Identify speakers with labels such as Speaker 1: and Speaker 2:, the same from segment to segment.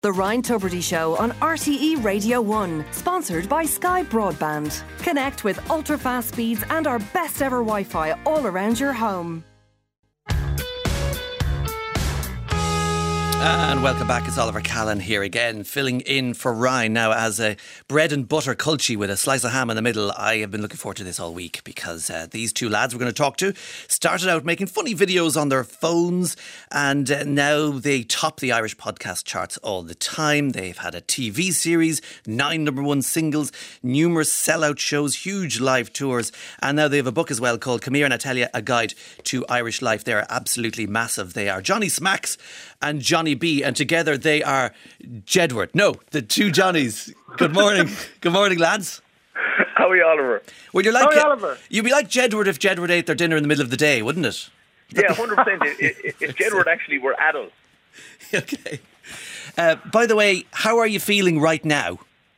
Speaker 1: The Ryan Tubridy Show on RTE Radio 1, sponsored by Sky Broadband. Connect with ultra-fast speeds and our best ever Wi-Fi all around your home.
Speaker 2: And welcome back. It's Oliver Callan here again, filling in for Ryan now as a bread and butter culchie with a slice of ham in the middle. I have been looking forward to this all week because these two lads we're going to talk to started out making funny videos on their phones, and now they top the Irish podcast charts all the time. They've had a TV series, 9 number one singles, numerous sellout shows, huge live tours, and now they have a book as well called Come Here and I Tell You, A Guide to Irish Life. They are absolutely massive. They are Johnny Smacks and Johnny B, and together they are Jedward. No, the two Johnnies. Good morning. Good morning, lads.
Speaker 3: How are you, Oliver?
Speaker 2: Well, you're like
Speaker 3: Oliver?
Speaker 2: You'd be like Jedward if Jedward ate their dinner in the middle of the day, wouldn't it?
Speaker 3: Yeah, 100%. If Jedward actually were adults.
Speaker 2: Okay. By the way, how are you feeling right now?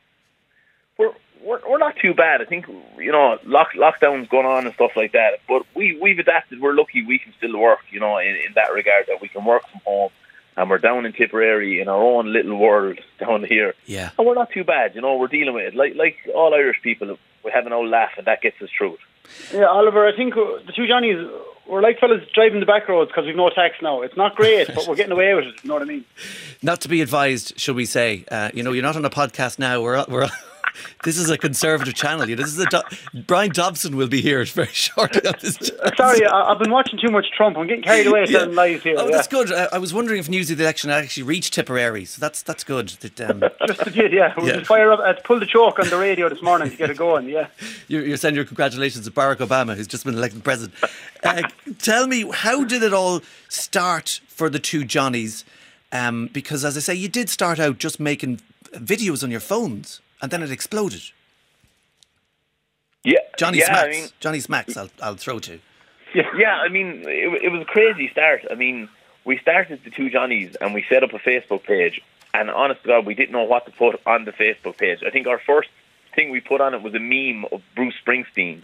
Speaker 3: We're not too bad. I think, lockdown's going on and stuff like that. But we've adapted. We're lucky we can still work, in that regard, that we can work from home. And we're down in Tipperary in our own little world down here.
Speaker 2: Yeah.
Speaker 3: And we're not too bad, we're dealing with it. Like all Irish people, we have an old laugh and that gets us through it.
Speaker 4: Yeah, Oliver, I think the two Johnnies, we're like fellas driving the back roads because we've no tax now. It's not great, but we're getting away with it, you know what I mean?
Speaker 2: Not to be advised, shall we say. You're not on a podcast now. We're this is a conservative channel. This is Brian Dobson will be here very shortly on this channel.
Speaker 4: Sorry, I've been watching too much Trump. I'm getting carried away with certain lies here.
Speaker 2: Oh, that's good. I was wondering if news of the election actually reached Tipperary, so that's good.
Speaker 4: Just a bit, yeah. We'll just fire up. I pulled the choke on the radio this morning to get it going, yeah.
Speaker 2: You're sending your congratulations to Barack Obama, who's just been elected president. Tell me, how did it all start for the two Johnnies? Because, as I say, you did start out just making videos on your phones, and then it exploded.
Speaker 3: Yeah,
Speaker 2: Johnny Smacks. Johnny Smacks, I'll throw to.
Speaker 3: Yeah, I mean, it was a crazy start. I mean, we started the two Johnnies and we set up a Facebook page. And honest to God, we didn't know what to put on the Facebook page. I think our first thing we put on it was a meme of Bruce Springsteen,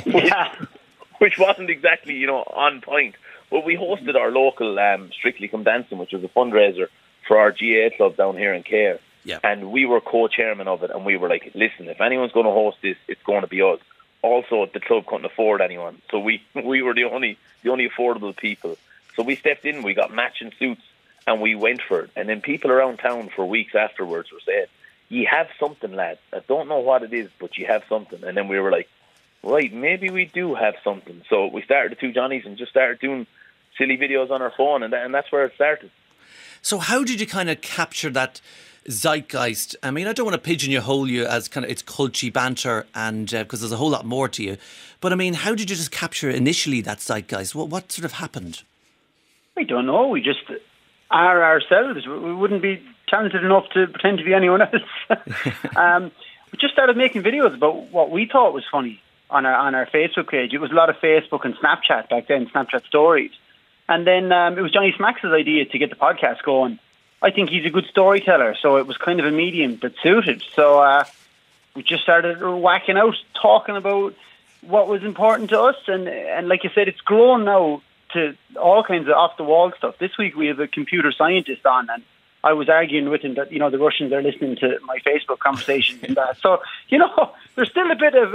Speaker 3: which wasn't exactly, on point. But we hosted our local Strictly Come Dancing, which was a fundraiser for our GAA club down here in Cahir.
Speaker 2: Yeah.
Speaker 3: And we were co-chairman of it, and we were like, listen, if anyone's going to host this, it's going to be us. Also, the club couldn't afford anyone, so we were the only affordable people. So we stepped in, we got matching suits, and we went for it. And then people around town for weeks afterwards were saying, you have something, lads. I don't know what it is, but you have something. And then we were like, right, maybe we do have something. So we started the two Johnnies and just started doing silly videos on our phone, and that's where it started.
Speaker 2: So how did you kind of capture that zeitgeist? I mean, I don't want to pigeonhole you as kind of it's culty banter, and because there's a whole lot more to you. But I mean, how did you just capture initially that zeitgeist? What sort of happened?
Speaker 4: I don't know. We just are ourselves. We wouldn't be talented enough to pretend to be anyone else. We just started making videos about what we thought was funny on our Facebook page. It was a lot of Facebook and Snapchat back then, Snapchat stories. And then it was Johnny Smacks' idea to get the podcast going. I think he's a good storyteller, so it was kind of a medium that suited. So we just started whacking out, talking about what was important to us. And like you said, it's grown now to all kinds of off-the-wall stuff. This week we have a computer scientist on, and I was arguing with him that, the Russians are listening to my Facebook conversations and that. So, there's still a bit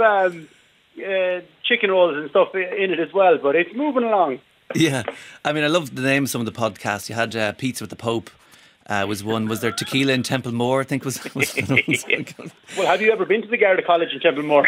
Speaker 4: of chicken rolls and stuff in it as well, but it's moving along.
Speaker 2: Yeah. I mean, I love the name of some of the podcasts. You had Pizza with the Pope. Was one. Was there Tequila in Templemore? I think was
Speaker 4: Well, have you ever been to the Garda College in Templemore?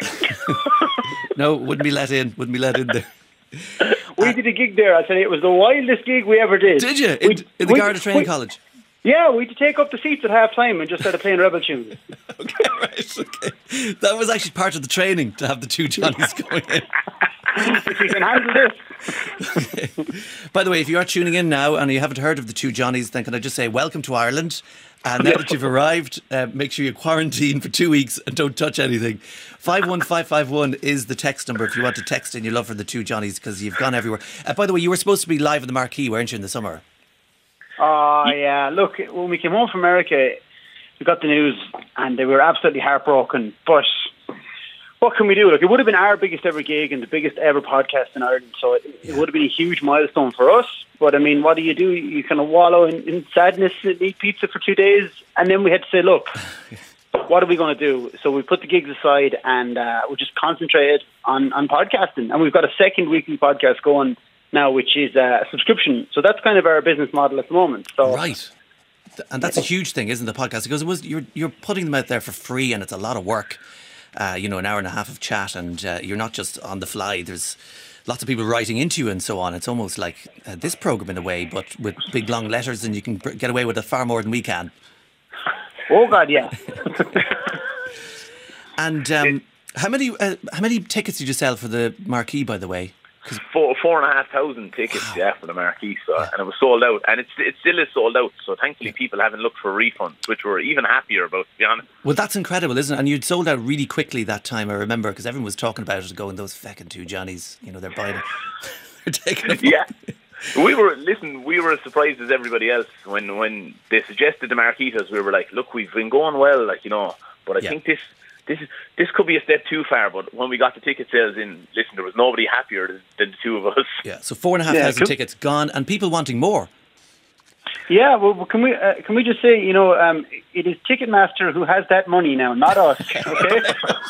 Speaker 2: No, wouldn't be let in there.
Speaker 4: We did a gig there. I'll tell you, it was the wildest gig we ever did.
Speaker 2: Did you? In the Garda Training College?
Speaker 4: Yeah, we had to take up the seats at half time and just started playing Rebel tunes.
Speaker 2: Okay, right, okay. That was actually part of the training, to have the two Johnnies going in.
Speaker 4: If you can handle this.
Speaker 2: Okay. By the way, if you are tuning in now and you haven't heard of the two Johnnies, then can I just say welcome to Ireland. And now that you've arrived, make sure you quarantine for 2 weeks and don't touch anything. 51551 is the text number if you want to text in your love for the two Johnnies, because you've gone everywhere. By the way, you were supposed to be live in the Marquee, weren't you, in the summer?
Speaker 4: Oh, yeah. Look, when we came home from America, we got the news and they were absolutely heartbroken. But what can we do? Like, it would have been our biggest ever gig and the biggest ever podcast in Ireland, so it would have been a huge milestone for us. But I mean, what do? You kind of wallow in sadness and eat pizza for 2 days, and then we had to say, look, what are we going to do? So we put the gigs aside and we just concentrated on podcasting, and we've got a second weekly podcast going now, which is a subscription. So that's kind of our business model at the moment. So
Speaker 2: right. And that's a huge thing, isn't the podcast? Because you're putting them out there for free, and it's a lot of work. An hour and a half of chat, and you're not just on the fly. There's lots of people writing into you and so on. It's almost like this programme in a way, but with big long letters, and you can get away with it far more than we can.
Speaker 4: Oh God, yeah.
Speaker 2: And how many tickets did you sell for the marquee, by the way?
Speaker 3: 4,500 tickets, for the marquee, and it was sold out, and it still is sold out. So thankfully, people haven't looked for refunds, which we're even happier about, to be honest.
Speaker 2: Well, that's incredible, isn't it? And you'd sold out really quickly that time, I remember, because everyone was talking about it, going, those feckin' two Johnnies, they're buying it, they're taking it.
Speaker 3: Yeah, we were as surprised as everybody else when they suggested the marquitas. We were like, look, we've been going well, but I think this could be a step too far. But when we got the ticket sales in, there was nobody happier than the two of us.
Speaker 2: Yeah, so 4,500 tickets gone, and people wanting more.
Speaker 4: Yeah, well, can we just say, it is Ticketmaster who has that money now, not us. Okay.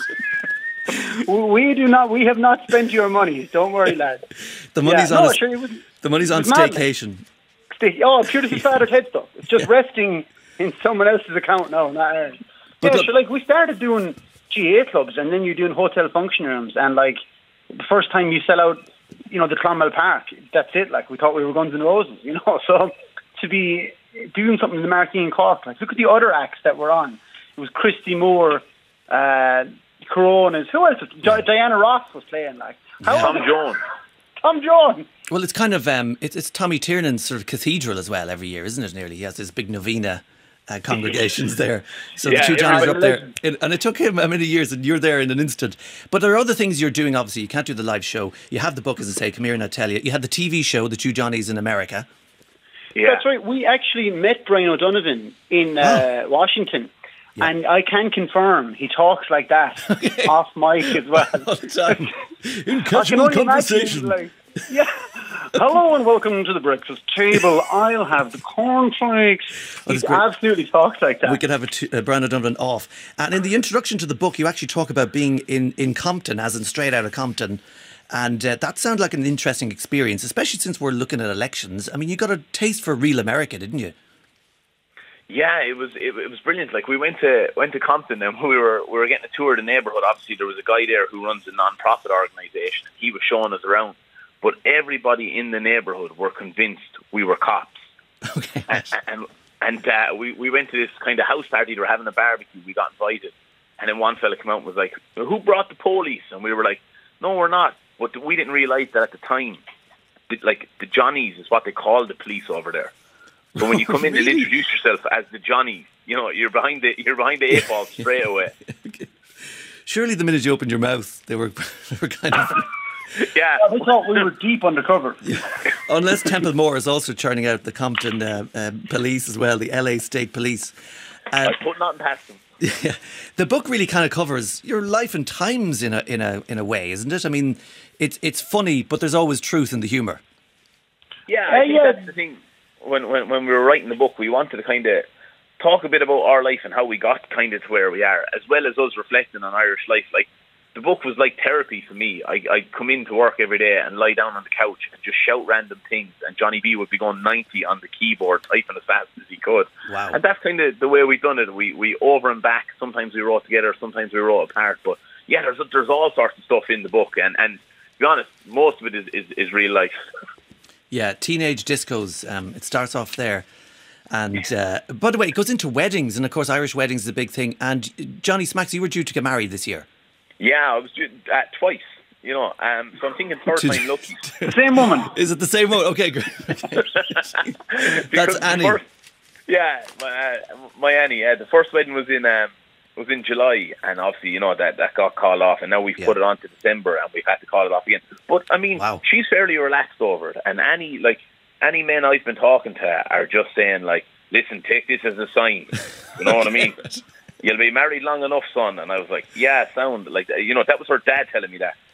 Speaker 4: We have not spent your money. Don't worry, lad.
Speaker 2: The money's on the money's on staycation.
Speaker 4: Purely fatted head stuff. It's just resting in someone else's account now, not ours. We started doing GA clubs, and then you're doing hotel function rooms, and the first time you sell out, the Clonmel Park, that's it. We thought we were Guns N' Roses, So to be doing something in the marquee in Cork, look at the other acts that were on. It was Christy Moore, Coronas. Who else? Diana Ross was playing.
Speaker 3: Tom
Speaker 4: Jones.
Speaker 2: Well, it's kind of it's Tommy Tiernan's sort of cathedral as well every year, isn't it? Nearly, he has this big novena. Congregations there, so the two Johnnies are up there, and it took him how many years, and you're there in an instant. But there are other things you're doing. Obviously, you can't do the live show. You have the book, as I say, Come Here and I'll Tell You. You had the TV show, The Two Johnnies in America.
Speaker 4: Yeah, that's right. We actually met Brian O'Donovan in Washington, and I can confirm he talks like that off mic as well. All the time.
Speaker 2: In casual conversation.
Speaker 4: Hello and welcome to the breakfast table. I'll have the cornflakes. He absolutely talks like that.
Speaker 2: We could have Brian O'Donovan off. And in the introduction to the book, you actually talk about being in Compton, as in straight out of Compton. And that sounded like an interesting experience, especially since we're looking at elections. I mean, you got a taste for real America, didn't you?
Speaker 3: Yeah, it was brilliant. We went to Compton, and we were getting a tour of the neighbourhood. Obviously, there was a guy there who runs a non-profit organisation. He was showing us around. But everybody in the neighbourhood were convinced we were cops.
Speaker 2: Okay.
Speaker 3: And we went to this kind of house party. They were having a barbecue. We got invited. And then one fella came out and was like, who brought the police? And we were like, no, we're not. But we didn't realise that at the time, the Johnnies is what they call the police over there. So when you come in and introduce yourself as the Johnnies, you're behind the 8 ball straight away.
Speaker 2: Okay. Surely the minute you opened your mouth, they were kind of...
Speaker 3: Yeah,
Speaker 4: I thought we were deep undercover.
Speaker 2: Yeah. Unless Temple Moore is also churning out the Compton police as well, the LA State Police.
Speaker 3: I put nothing past them.
Speaker 2: Yeah. The book really kind of covers your life and times in a way, isn't it? I mean, it's funny, but there's always truth in the humour.
Speaker 3: Yeah, I think that's the thing. When we were writing the book, we wanted to kind of talk a bit about our life and how we got kind of to where we are, as well as us reflecting on Irish life. The book was like therapy for me. I'd come into work every day and lie down on the couch and just shout random things, and Johnny B would be going 90 on the keyboard, typing as fast as he could.
Speaker 2: Wow.
Speaker 3: And that's kind of the way we've done it. We over and back. Sometimes we wrote together, sometimes we wrote apart. But yeah, there's all sorts of stuff in the book, and to be honest, most of it is real life.
Speaker 2: Yeah, teenage discos. It starts off there. And by the way, it goes into weddings, and of course Irish weddings is a big thing. And Johnny Smacks, you were due to get married this year. Yeah,
Speaker 3: I was twice, so I'm thinking third time lucky.
Speaker 4: The same woman.
Speaker 2: Is it the same woman? Okay, great. That's Annie.
Speaker 3: My Annie. The first wedding was in July, and obviously, that got called off, and now we've put it on to December, and we've had to call it off again. But, I mean, She's fairly relaxed over it, and Annie, any men I've been talking to are just saying, listen, take this as a sign. You know what I mean? you'll be married long enough, son. And I was like, yeah, sound like that. You know, that was her dad telling me that.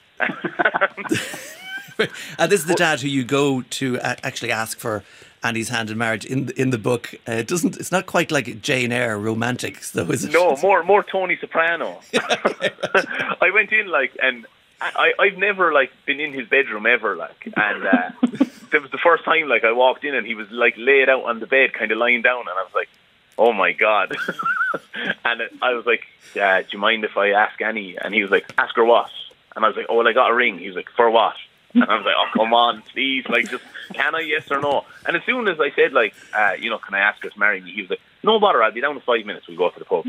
Speaker 2: And this is the dad who you go to actually ask for Annie's hand in marriage in the book. It's not quite like Jane Eyre romantics, though, is it?
Speaker 3: No, more Tony Soprano. I went in and I've never been in his bedroom ever, and that was the first time I walked in and he was laid out on the bed, kind of lying down, and I was like, oh my God. And I was like, do you mind if I ask Annie? And he was like, ask her what? And I was like, oh, well, I got a ring. He was like, for what? And I was like, oh, come on, please, just, can I, yes or no? And as soon as I said, can I ask her to marry me? He was like, no bother, I'll be down in 5 minutes, we'll go to the pub.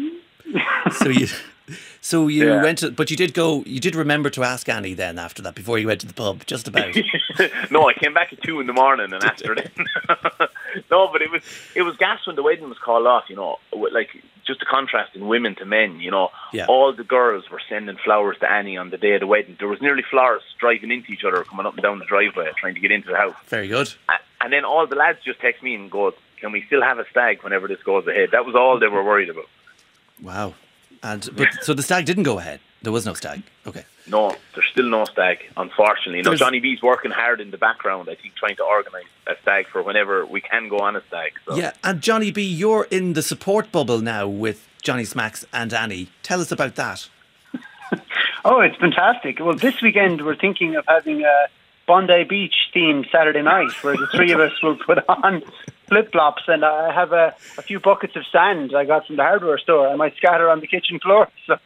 Speaker 2: So you went to, but you did remember to ask Annie then after that, before you went to the pub, just about.
Speaker 3: No, I came back at 2 a.m. and asked her then. No, but it was gas when the wedding was called off, just a contrast in women to men, all the girls were sending flowers to Annie on the day of the wedding. There was nearly flowers driving into each other, coming up and down the driveway, trying to get into the house.
Speaker 2: Very good.
Speaker 3: And then all the lads just text me and go, can we still have a stag whenever this goes ahead? That was all they were worried about.
Speaker 2: Wow. So the stag didn't go ahead? There was no stag? Okay.
Speaker 3: No, there's still no stag, unfortunately. Johnny B's working hard in the background, I think, trying to organise a stag for whenever we can go on a stag. So.
Speaker 2: Yeah, and Johnny B, you're in the support bubble now with Johnny Smacks and Annie. Tell us about that.
Speaker 4: Oh, it's fantastic. Well, this weekend we're thinking of having a Bondi Beach themed Saturday night where the three of us will put on flip-flops, and I have a few buckets of sand I got from the hardware store. I might scatter on the kitchen floor.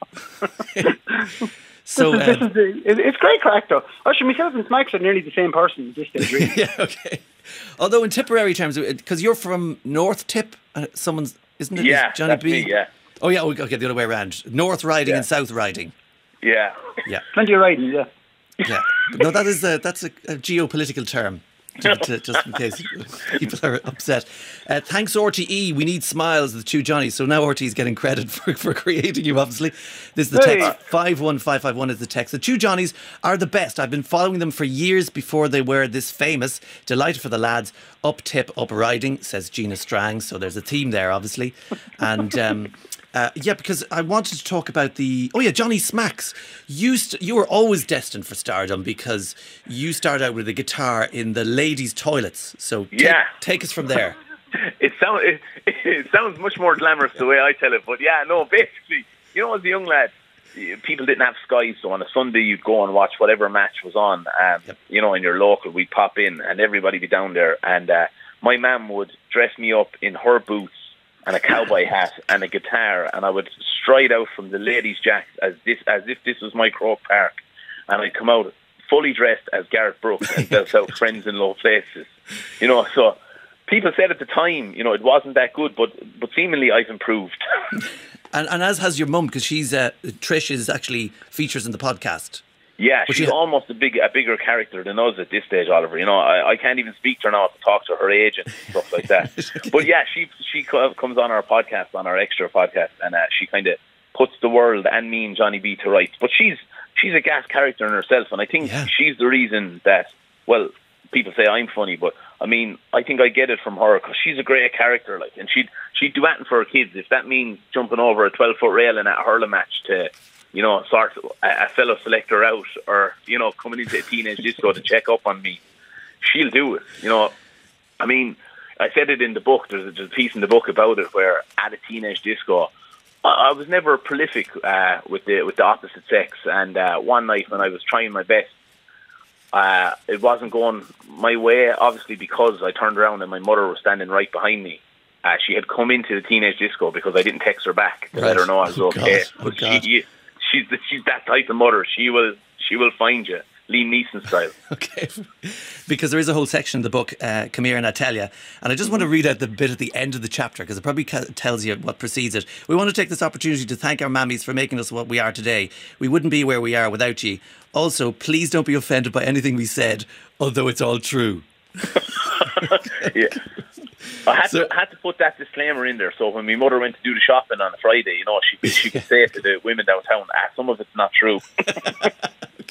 Speaker 4: So it's great crack, though. Actually, myself and Smacks are nearly the same person at this stage, really.
Speaker 2: Yeah, okay. Although in Tipperary terms, because you're from North Tip, isn't it?
Speaker 3: Yeah,
Speaker 2: Johnny
Speaker 3: that's
Speaker 2: B?
Speaker 3: Me, yeah.
Speaker 2: Oh, yeah, okay, the other way around. North Riding and South Riding.
Speaker 3: Yeah.
Speaker 2: Yeah.
Speaker 4: Plenty of riding, yeah.
Speaker 2: Yeah. No, that's a geopolitical term. Just in case people are upset. Thanks RTE. We need smiles, the two Johnnies. So now RTE's getting credit for creating you, obviously. This is the text. 51551 is the text. The two Johnnies are the best. I've been following them for years before they were this famous. Delighted for the lads. Up tip, up riding, says Gina Strang. So there's a theme there, obviously. And because I wanted to talk about Johnny Smacks. You were always destined for stardom because you started out with a guitar in the ladies' toilets. So take us from there.
Speaker 3: It sounds much more glamorous the way I tell it, but basically, as a young lad, people didn't have Sky, so on a Sunday you'd go and watch whatever match was on. In your local, we'd pop in and everybody be down there, and my mum would dress me up in her boots and a cowboy hat and a guitar, and I would stride out from the ladies' jacks as if this was my Croke Park, and I'd come out fully dressed as Gareth Brooks and belt out Friends in Low Places. So people said at the time, it wasn't that good, but seemingly I've improved.
Speaker 2: And as has your mum, because Trish is actually features in the podcast.
Speaker 3: Yeah, she's almost a bigger character than us at this stage, Oliver. I can't even speak to her now to talk to her agent and stuff like that. But yeah, she comes on our podcast, on our extra podcast, and she kind of puts the world and me and Johnny B to rights. But she's a gas character in herself, and I think she's the reason that, well, people say I'm funny, but I mean, I think I get it from her because she's a great character, and she'd do anything for her kids. If that means jumping over a 12-foot railing at a hurling match to, sort a fellow selector out, or, coming into a teenage disco to check up on me, she'll do it. I mean, I said it in the book, there's a piece in the book about it where at a teenage disco, I was never prolific with the opposite sex, and one night when I was trying my best, it wasn't going my way, obviously, because I turned around and my mother was standing right behind me. She had come into the teenage disco because I didn't text her back to let her know I was okay. But she's that type of mother. She will find you, Liam Neeson style.
Speaker 2: Okay, because there is a whole section in the book, Come Here and I Tell You, and I just want to read out the bit at the end of the chapter because it probably tells you what precedes it. We want to take this opportunity to thank our mammies for making us what we are today. We wouldn't be where we are without you. Also, please don't be offended by anything we said, although it's all true.
Speaker 3: Yeah. I had to put that disclaimer in there, so when my mother went to do the shopping on a Friday, she could say to the women downtown, some of it's not true.
Speaker 2: Okay.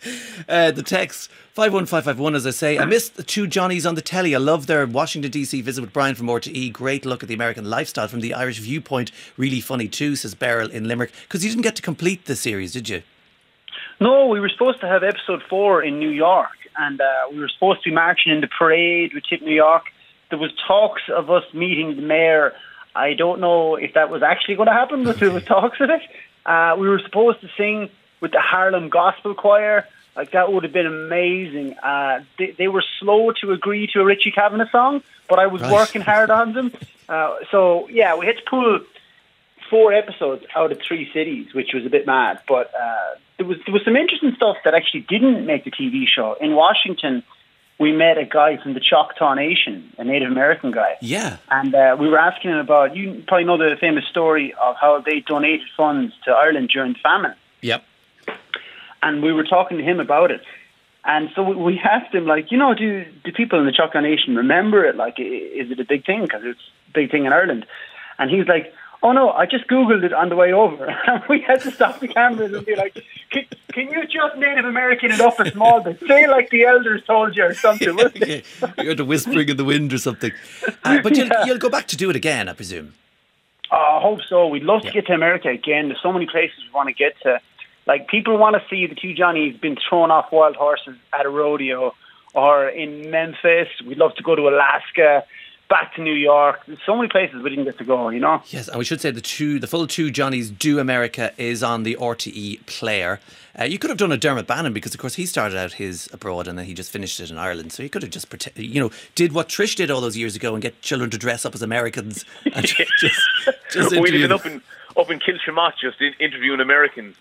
Speaker 2: The text 51551, as I say, I missed the two Johnnies on the telly. I love their Washington DC visit with Brian from RTE. Great look at the American lifestyle from the Irish viewpoint. Really funny too, says Beryl in Limerick. Because you didn't get to complete the series, did you?
Speaker 4: No, we were supposed to have episode 4 in New York, and we were supposed to be marching in the parade with Tip New York. There was talks of us meeting the mayor. I don't know if that was actually going to happen, but there was talks of it. We were supposed to sing with the Harlem Gospel Choir. Like, that would have been amazing. They were slow to agree to a Richie Kavanagh song, but I was working hard on them. So, yeah, we had to pull 4 episodes out of 3 cities, which was a bit mad. But there was some interesting stuff that actually didn't make the TV show. In Washington, we met a guy from the Choctaw Nation, a Native American guy.
Speaker 2: Yeah.
Speaker 4: And we were asking him about, you probably know the famous story of how they donated funds to Ireland during the famine.
Speaker 2: Yep.
Speaker 4: And we were talking to him about it. And so we asked him, like, do people in the Choctaw Nation remember it? Like, is it a big thing? Because it's a big thing in Ireland. And he's like, oh no, I just Googled it on the way over. And we had to stop the cameras and be like, can you just Native American it up a small bit? Say like the elders told you or something.
Speaker 2: Yeah. You heard the whispering in the wind or something. But you'll go back to do it again, I presume.
Speaker 4: I hope so. We'd love to get to America again. There's so many places we want to get to. Like, people want to see the two Johnnies being thrown off wild horses at a rodeo, or in Memphis. We'd love to go to Alaska, back to New York. There's so many places we didn't get to go, Yes,
Speaker 2: and we should say the full Two Johnnies Do America is on the RTE player. You could have done a Dermot Bannon, because of course he started out his abroad and then he just finished it in Ireland. So you could have just did what Trish did all those years ago and get children to dress up as Americans and just
Speaker 3: we'd have been up in Kilshamot just interviewing Americans.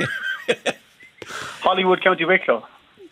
Speaker 4: Hollywood, County Wicklow.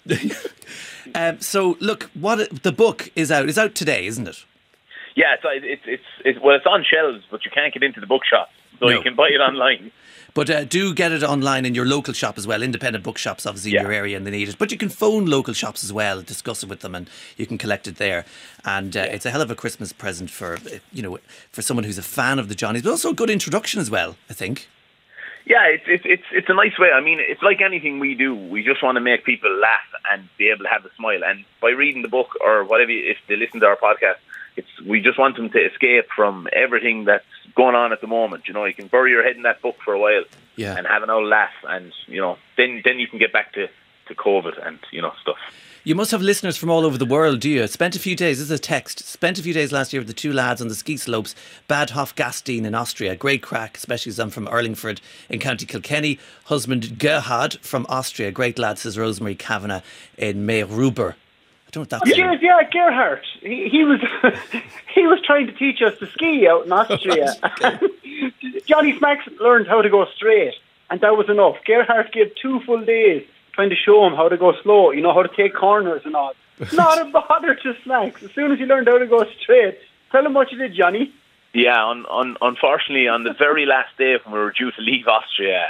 Speaker 2: So look, the book is out. It's out today, isn't it?
Speaker 3: Yeah, it's on shelves, but you can't get into the bookshop, so you can buy it online.
Speaker 2: But do get it online in your local shop as well. Independent bookshops, obviously, in your area, and they need it. But you can phone local shops as well, discuss it with them, and you can collect it there. And it's a hell of a Christmas present for someone who's a fan of the Johnnies, but also a good introduction as well, I think.
Speaker 3: Yeah, it's a nice way. I mean, it's like anything we do. We just want to make people laugh and be able to have a smile. And by reading the book or whatever, if they listen to our podcast, we just want them to escape from everything that's going on at the moment. You can bury your head in that book for a while and have an old laugh, and then you can get back to COVID and stuff.
Speaker 2: You must have listeners from all over the world, do you? Spent a few days last year with the two lads on the ski slopes, Bad Hofgastein in Austria. Great crack, especially as I'm from Urlingford in County Kilkenny. Husband Gerhard from Austria. Great lad, says Rosemary Kavanagh in Mayruber. I don't know what that's.
Speaker 4: Yeah, Gerhard. He was trying to teach us to ski out in Austria. Johnny Smacks learned how to go straight, and that was enough. Gerhard gave 2 full days trying to show him how to go slow, how to take corners and all. Not a bother to Smacks. As soon as he learned how to go straight, tell him what you did, Johnny.
Speaker 3: Yeah, unfortunately, on the very last day when we were due to leave Austria,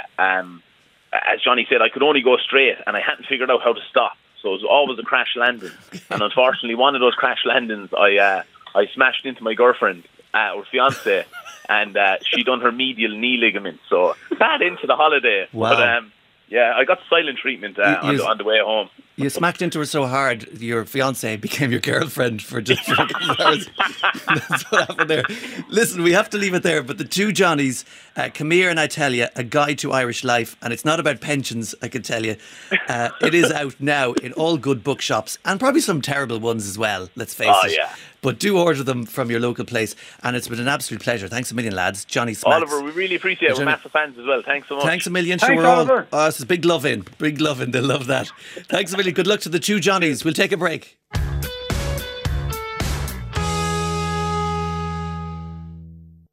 Speaker 3: as Johnny said, I could only go straight, and I hadn't figured out how to stop. So it was always a crash landing. And unfortunately, one of those crash landings, I smashed into my girlfriend, or fiance, and she done her medial knee ligament. So bad into the holiday.
Speaker 2: Wow.
Speaker 3: But I got silent treatment on the way home.
Speaker 2: You smacked into her so hard, your fiancée became your girlfriend for just a couple of hours. That's what happened there. Listen, we have to leave it there, but the two Johnnies, Come Here and I Tell You, A Guide to Irish Life, and it's not about pensions, I can tell you. It is out now in all good bookshops, and probably some terrible ones as well, let's face it. Yeah. But do order them from your local place, and it's been an absolute pleasure. Thanks a million, lads. Johnny Smacks.
Speaker 3: Oliver, we really appreciate it. We're massive fans as well. Thanks so much.
Speaker 2: Thanks a million.
Speaker 4: Thanks, Oliver.
Speaker 2: This is big love in. Big love in. They'll love that. Thanks a million. Good luck to the two Johnnies. We'll take a break.